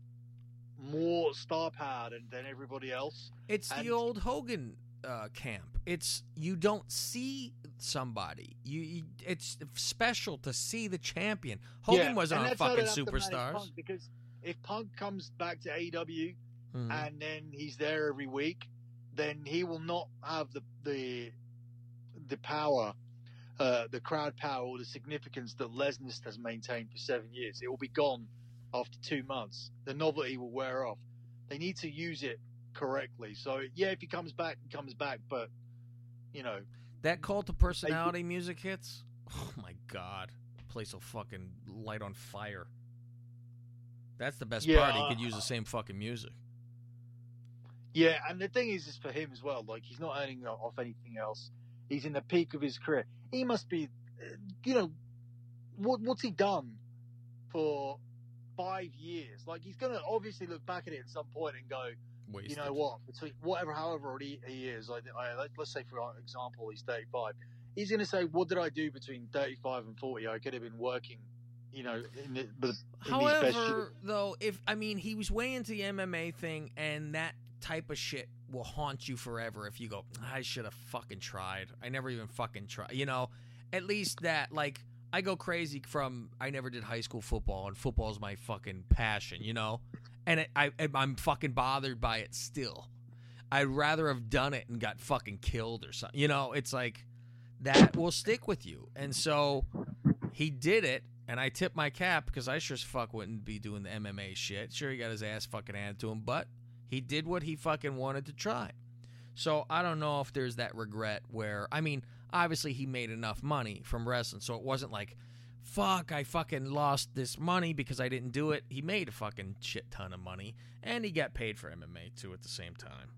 more star power than, than everybody else. It's And- the old Hogan uh, camp. It's you don't see somebody. You, you it's special to see the champion. Hogan Yeah, wasn't and on that's how fucking they have to manage Superstars. Punk, because if Punk comes back to A E W Mhm. and then he's there every week, then he will not have the the the power, uh, the crowd power, or the significance that Lesnar has maintained for seven years. It will be gone after two months. The novelty will wear off. They need to use it correctly. So yeah, if he comes back, he comes back. But you know, That cult of personality music hits. Oh my god, the place will fucking light on fire. That's the best Yeah, part. He uh, could use the same fucking music. yeah. And the thing is, is for him as well. Like he's not earning off anything else. He's in the peak of his career. He must be, uh, you know, what what's he done for five years? Like he's gonna obviously look back at it at some point and go, Wasted. you know what? Between whatever, however old he, he is, like I, let- let's say for example, he's thirty-five. He's going to say, "What did I do between thirty-five and forty? I could have been working, you know, in, the, in these best." However, though, if I mean, he was way into the M M A thing, and that type of shit will haunt you forever. If you go, I should have fucking tried. I never even fucking tried. You know, at least that, like, I go crazy from I never did high school football, and football is my fucking passion. You know, and it, I I'm fucking bothered by it still. I'd rather have done it and got fucking killed or something. You know, it's like that will stick with you, and so he did it. And I tip my cap because I sure as fuck wouldn't be doing the M M A shit. Sure, he got his ass fucking handed to him, but he did what he fucking wanted to try. So I don't know if there's that regret where, I mean, obviously he made enough money from wrestling, so it wasn't like, fuck, I fucking lost this money because I didn't do it. He made a fucking shit ton of money, and he got paid for M M A too at the same time.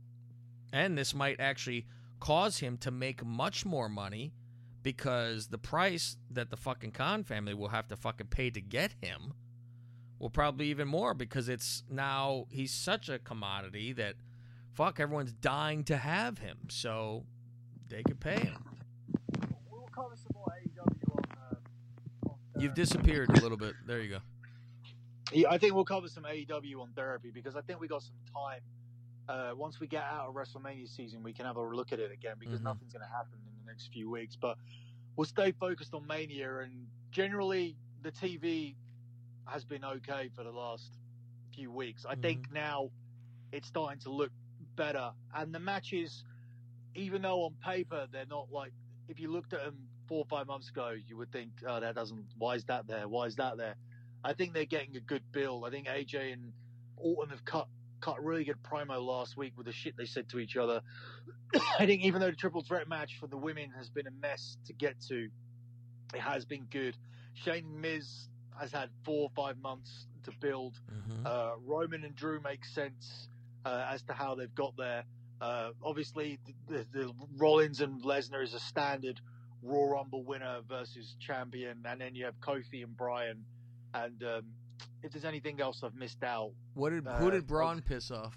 And this might actually cause him to make much more money, because the price that the fucking Khan family will have to fucking pay to get him will probably be even more, because it's now he's such a commodity that fuck everyone's dying to have him, so they could pay him. We'll cover some more A E W on. Uh, on You've disappeared a little bit. There you go. Yeah, I think we'll cover some A E W on therapy because I think we got some time. Uh, once we get out of WrestleMania season, we can have a look at it again because Mhm. nothing's going to happen in the next few weeks. But we'll stay focused on Mania, and generally the T V has been okay for the last few weeks. I think now it's starting to look better, and the matches, even though on paper they're not like, if you looked at them four or five months ago, you would think, oh, that doesn't, why is that there? Why is that there? I think they're getting a good build. I think A J and Orton have cut cut a really good promo last week with the shit they said to each other. I think even though the triple threat match for the women has been a mess to get to, it has been good. Shane and Miz has had four or five months to build. Mm-hmm. Uh, Roman and Drew make sense uh, as to how they've got there. Uh, obviously, the, the, the Rollins and Lesnar is a standard Royal Rumble winner versus champion, and then you have Kofi and Bryan. And um, if there's anything else I've missed out, What did uh, who did Braun piss off?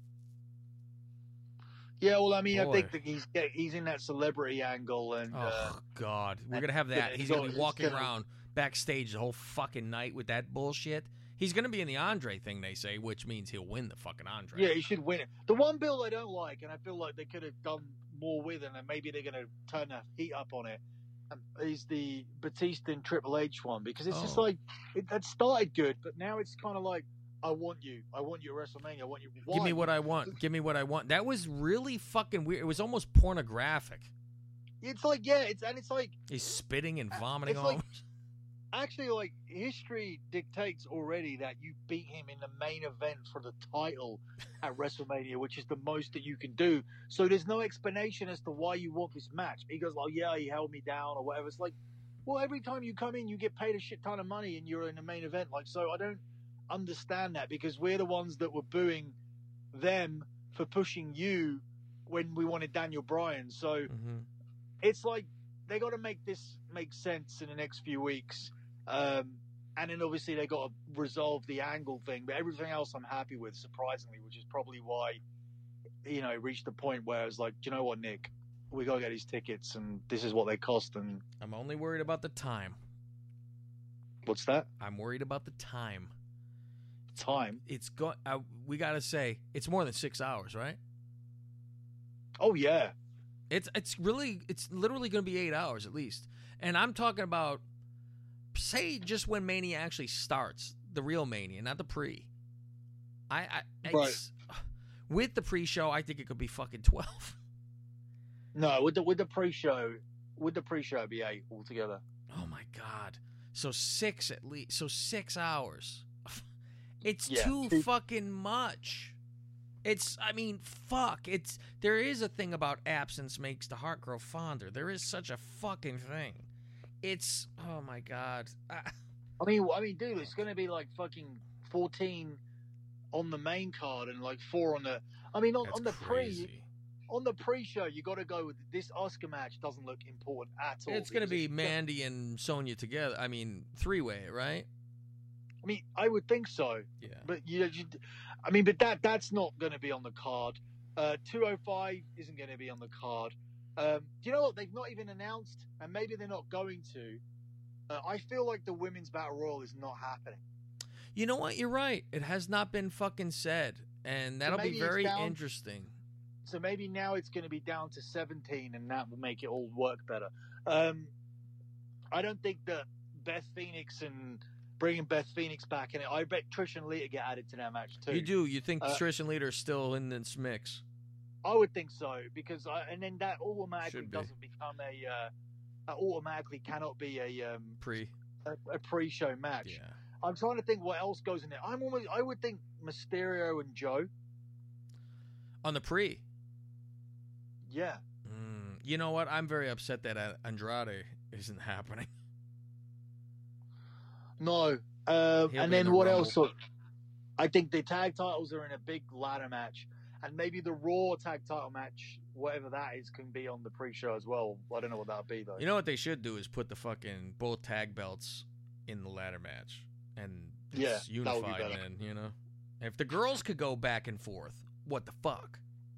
yeah, well, I mean, Boy. I think that he's he's in that celebrity angle, and Oh uh, God, we're and- gonna have that. yeah, He's it's gonna all- be it's walking gonna- around backstage the whole fucking night with that bullshit. He's gonna be in the Andre thing, they say, which means he'll win the fucking Andre. yeah, he should win it. The one bill I don't like, and I feel like they could have done more with, and maybe they're going to turn the heat up on it, is the Batista and Triple H one, because it's Oh. just like it that started good, but now it's kind of like I want you, I want you at WrestleMania, I want you. Why? Give me what I want. Give me what I want. That was really fucking weird. It was almost pornographic. It's like yeah, it's and it's like He's spitting and vomiting It's all like- over. actually like history dictates already that you beat him in the main event for the title at WrestleMania, which is the most that you can do. So there's no explanation as to why you want this match. He goes, "Oh yeah, he held me down" or whatever. It's like, well, every time you come in, you get paid a shit ton of money, and you're in the main event. Like, so I don't understand that, because we're the ones that were booing them for pushing you when we wanted Daniel Bryan. So hmm it's like they got to make this make sense in the next few weeks. Um, and then obviously they got to resolve the angle thing, but everything else I'm happy with, surprisingly, which is probably why, you know, it reached the point where I was like, do you know what, Nick, we got to get these tickets, and this is what they cost. And I'm only worried about the time. what's that? I'm worried about the time. Time? It's go. Uh, we gotta say it's more than six hours, right? Oh yeah. It's it's really it's literally going to be eight hours at least, and I'm talking about say just when Mania actually starts, the real Mania, not the pre. I, I it's, with the pre-show, I think it could be fucking twelve. No, with the with the pre-show, with the pre-show, it'd be eight altogether. Oh my god! So six at least. So six hours. It's Yeah. too fucking much. It's, I mean, fuck. It's there is a thing about absence makes the heart grow fonder. There is such a fucking thing. It's oh my god. I, I mean, I mean, dude, it's going to be like fucking fourteen on the main card and like four on the. I mean, on, that's on the crazy. pre, on the pre-show, you got to go with this Oscar match. Doesn't look important at all. It's gonna because be Mandy and Sonya together. I mean, three way, right? I mean, I would think so, Yeah. but you, you I mean, but that that's not going to be on the card. Uh, two oh five isn't going to be on the card. Um, do you know what? They've not even announced, and maybe they're not going to. Uh, I feel like the women's battle royal is not happening. You know what? You're right. It has not been fucking said, and that'll maybe be it's very down- interesting. So maybe now it's going to be down to seventeen, and that will make it all work better. Um, I don't think that Beth Phoenix and bringing Beth Phoenix back in it. I bet Trish and Lita get added to that match too. You do? You think Uh, Trish and Lita are still in this mix? I would think so, because I, and then that automatically Should be. doesn't become a uh, that automatically cannot be a um, Pre. a, a pre-show match. Yeah. I'm trying to think what else goes in there. I'm almost I would think Mysterio and Joe. On the pre. Yeah. Mm, you know what? I'm very upset that uh, Andrade isn't happening. No. Uh, He'll and be in then the what Rumble. else? So, I think the tag titles are in a big ladder match, and maybe the Raw tag title match, whatever that is, can be on the pre-show as well. I don't know what that'll be though. You know what they should do is put the fucking both tag belts in the ladder match, and Yeah, it's that would be unified. better. Then you know, if the girls could go back and forth, what the fuck?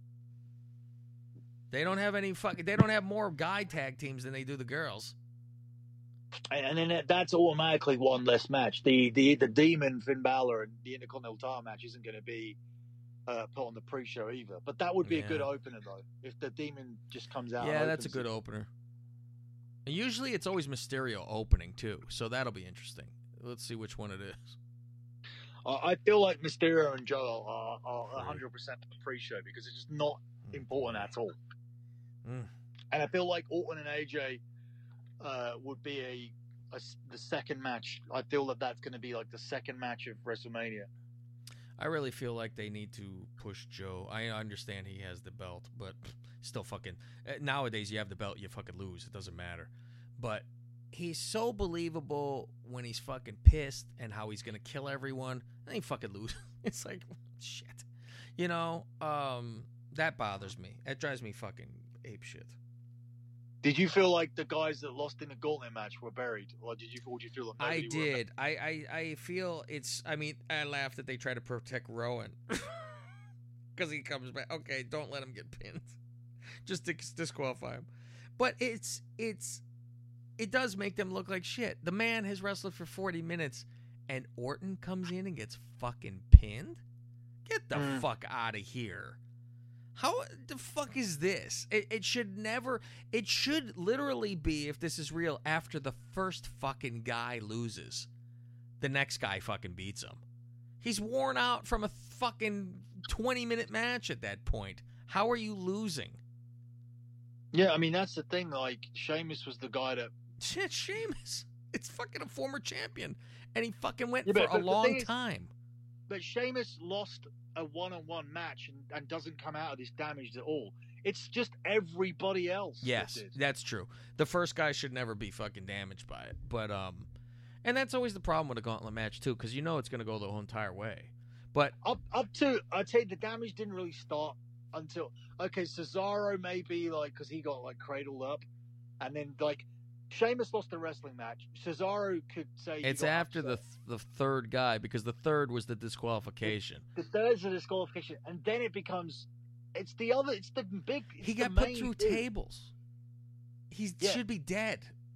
They don't have any fucking. They don't have more guy tag teams than they do the girls. And then that- that's automatically one less match. The the the Demon Finn Balor and the Intercontinental title match isn't going to be uh, put on the pre-show either. But that would be Yeah. a good opener though. If the Demon just comes out. Yeah, and that's a opens good it. opener. And usually it's always Mysterio opening too, so that'll be interesting. Let's see which one it is. Uh, I feel like Mysterio and Joe are are one hundred percent the pre-show because it's just not important at all. Mm. And I feel like Orton and A J uh, would be a, a s- the second match. I feel that that's going to be like the second match of WrestleMania. I really feel like they need to push Joe. I understand he has the belt, but still fucking uh, nowadays you have the belt, you fucking lose. It doesn't matter. But he's so believable when he's fucking pissed and how he's gonna kill everyone. And he fucking lose. It's like shit. You know, um, that bothers me. It drives me fucking ape shit. Did you feel like the guys that lost in the gauntlet match were buried, or did you? Or did you feel like I nobody were- did. I, I, I feel it's. I mean, I laugh that they try to protect Rowan because he comes back. Okay, don't let him get pinned. Just dis- disqualify him. But it's it's it does make them look like shit. The man has wrestled for forty minutes, and Orton comes in and gets fucking pinned. Get the Mm. fuck out of here. How the fuck is this? It, it should never. It should literally be, if this is real, after the first fucking guy loses, the next guy fucking beats him. He's worn out from a fucking twenty minute match at that point. How are you losing? Yeah, I mean, that's the thing. Like, Sheamus was the guy that. Shit, Sheamus. It's fucking a former champion. And he fucking went Yeah, for but, a long is, time. But Sheamus lost a one-on-one match and, and doesn't come out of this damaged at all. It's just everybody else. Yes, that that's true. The first guy should never be fucking damaged by it. But, um, and that's always the problem with a gauntlet match, too, because you know it's going to go the whole entire way. But up up to, I'd say the damage didn't really start until, okay, Cesaro maybe, like, because he got, like, cradled up. And then, like, Sheamus lost the wrestling match. Cesaro could say it's after the the third guy, because the third was the disqualification. The, the third's the disqualification, and then it becomes it's the other. It's the big. It's he got the put main through thing. tables. He Yeah. should be dead.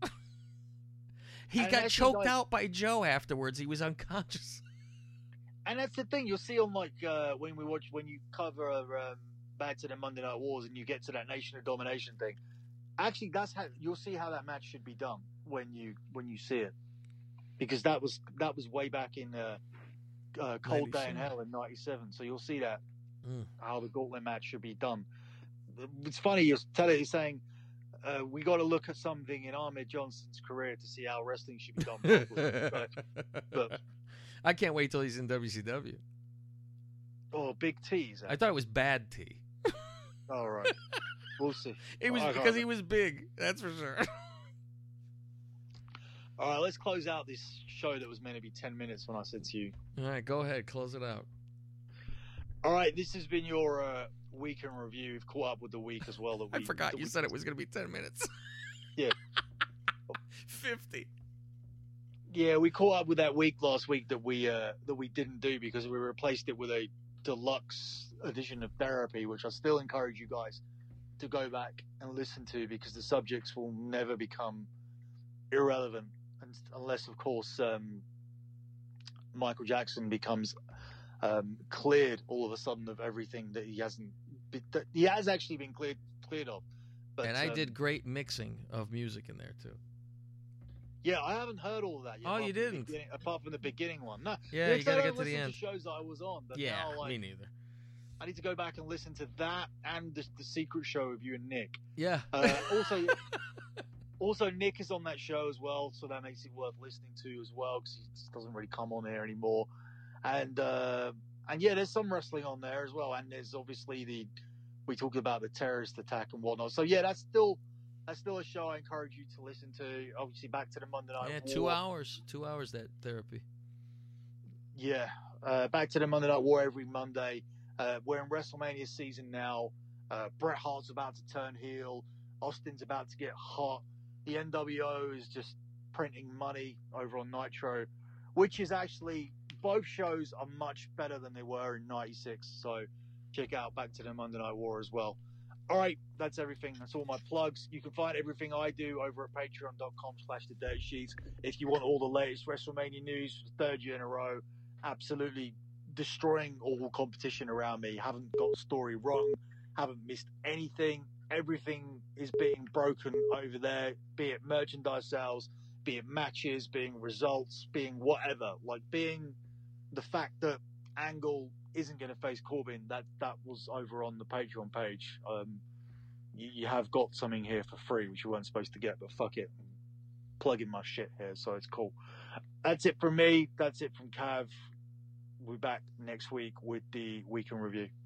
He And got that's choked like- out by Joe afterwards. He was unconscious. And that's the thing you'll see on like uh, when we watch when you cover um, back to the Monday Night Wars and you get to that Nation of Domination thing. Actually, that's how you'll see how that match should be done when you when you see it, because that was that was way back in uh, uh, Cold Day in ninety-seven. Hell in ninety-seven. So you'll see that Mm. how the gauntlet match should be done. It's funny you're telling you're saying uh, we got to look at something in Ahmed Johnson's career to see how wrestling should be done properly. but, but I can't wait till he's in W C W. oh, big T's. I thought it was bad T. All right, we'll see. It was I because can't- he was big. That's for sure. All right, let's close out this show that was meant to be ten minutes when I said to you. All right, go ahead, close it out. All right, this has been your uh, week in review. We've caught up with the week as well. That I we, forgot that you we- said it was going to be ten minutes. Yeah. fifty. Yeah, we caught up with that week last week that we uh, that we didn't do because we replaced it with a deluxe edition of Therapy, which I still encourage you guys to go back and listen to because the subjects will never become irrelevant, and, unless, of course, um, Michael Jackson becomes um, cleared all of a sudden of everything that he hasn't. That he has actually been cleared cleared of. But, And I um, did great mixing of music in there, too. Yeah, I haven't heard all of that yet. Oh, apart you from the didn't? beginning- Apart from the beginning one. No. Yeah, because you got I to don't get to the listen end. shows that I was on, but Yeah, now, like, me neither. I need to go back and listen to that and the, the secret show of you and Nick. Yeah. Uh, also, also Nick is on that show as well, so that makes it worth listening to as well because he just doesn't really come on there anymore. And uh, and yeah, there's some wrestling on there as well, and there's obviously the we talked about the terrorist attack and whatnot. So yeah, that's still that's still a show I encourage you to listen to. Obviously, back to the Monday Night Yeah, War. two hours. Two hours, that therapy. Yeah, uh, back to the Monday Night War every Monday. Uh, we're in WrestleMania season now. Uh, Bret Hart's about to turn heel. Austin's about to get hot. The N W O is just printing money over on Nitro, which is actually, both shows are much better than they were in ninety-six. So check out Back to the Monday Night War as well. All right, that's everything. That's all my plugs. You can find everything I do over at patreon.com slash the Dirt Sheets. If you want all the latest WrestleMania news for the third year in a row, absolutely destroying all competition around me. Haven't got the story wrong. Haven't missed anything. Everything is being broken over there, be it merchandise sales, be it matches, being results, being whatever. Like being the fact that Angle isn't going to face Corbin, that that was over on the Patreon page. Um, you, you have got something here for free, which you weren't supposed to get, but fuck it. I'm plugging my shit here, so it's cool. That's it from me. That's it from Cav. We'll be back next week with the Week in Review.